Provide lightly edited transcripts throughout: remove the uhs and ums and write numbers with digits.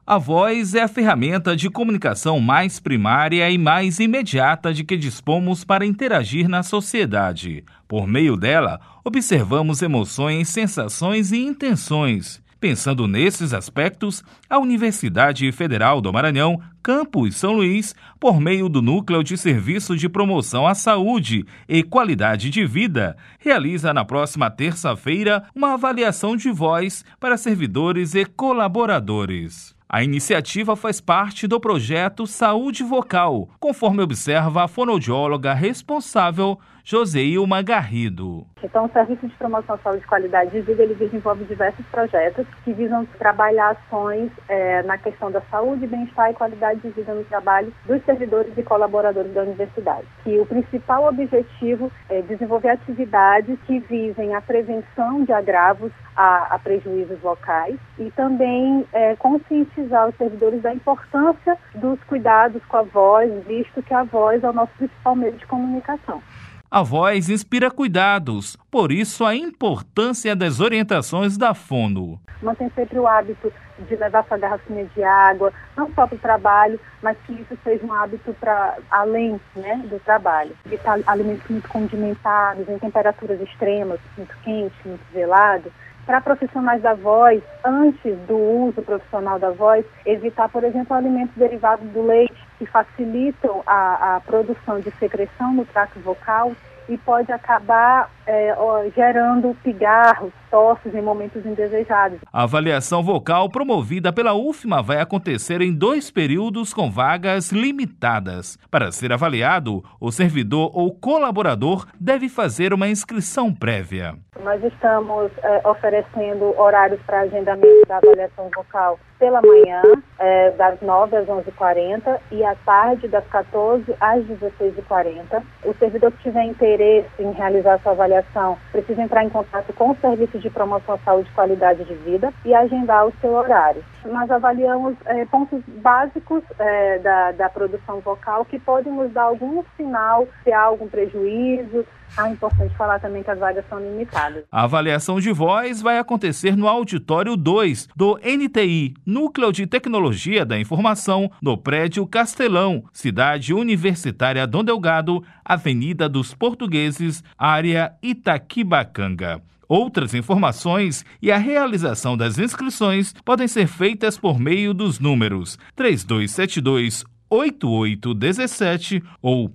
A voz é a ferramenta de comunicação mais primária e mais imediata de que dispomos para interagir na sociedade. Por meio dela, observamos emoções, sensações e intenções. Pensando nesses aspectos, a Universidade Federal do Maranhão, Campus São Luís, por meio do Núcleo de Serviço de Promoção à Saúde e Qualidade de Vida, realiza na próxima terça-feira uma avaliação de voz para servidores e colaboradores. A iniciativa faz parte do projeto Saúde Vocal, conforme observa a fonoaudióloga responsável, Joseilma Garrido. Então, o Serviço de Promoção à Saúde e Qualidade de Vida, ele desenvolve diversos projetos que visam trabalhar ações na questão da saúde, bem-estar e qualidade de vida no trabalho dos servidores e colaboradores da universidade. Que o principal objetivo é desenvolver atividades que visem a prevenção de agravos a prejuízos vocais e também conscientizar os servidores da importância dos cuidados com a voz, visto que a voz é o nosso principal meio de comunicação. A voz inspira cuidados, por isso a importância das orientações da fono. Mantém sempre o hábito de levar sua garrafinha de água, não só para o trabalho, mas que isso seja um hábito para além, do trabalho. Evitar alimentos muito condimentados, em temperaturas extremas, muito quente, muito gelado. Para profissionais da voz, antes do uso profissional da voz, evitar, por exemplo, alimentos derivados do leite, que facilitam a produção de secreção no trato vocal e pode acabar gerando pigarros, tosses em momentos indesejados. A avaliação vocal promovida pela UFMA vai acontecer em 2 períodos com vagas limitadas. Para ser avaliado, o servidor ou colaborador deve fazer uma inscrição prévia. Nós estamos oferecendo horários para agendamento da avaliação vocal pela manhã, das 9 às 11h40 e à tarde, das 14 às 16h40. O servidor que tiver interesse em realizar sua avaliação precisa entrar em contato com o Serviço de Promoção à Saúde e Qualidade de Vida e agendar o seu horário. Nós avaliamos pontos básicos da produção vocal que podem nos dar algum sinal se há algum prejuízo. É importante falar também que as vagas são limitadas. A avaliação de voz vai acontecer no Auditório 2 do NTI, Núcleo de Tecnologia da Informação, no prédio Castelão, Cidade Universitária Dom Delgado, Avenida dos Portugueses, área Itaquibacanga. Outras informações e a realização das inscrições podem ser feitas por meio dos números 3272-8817 ou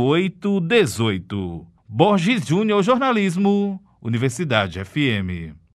3272-8818. Borges Júnior Jornalismo, Universidade FM.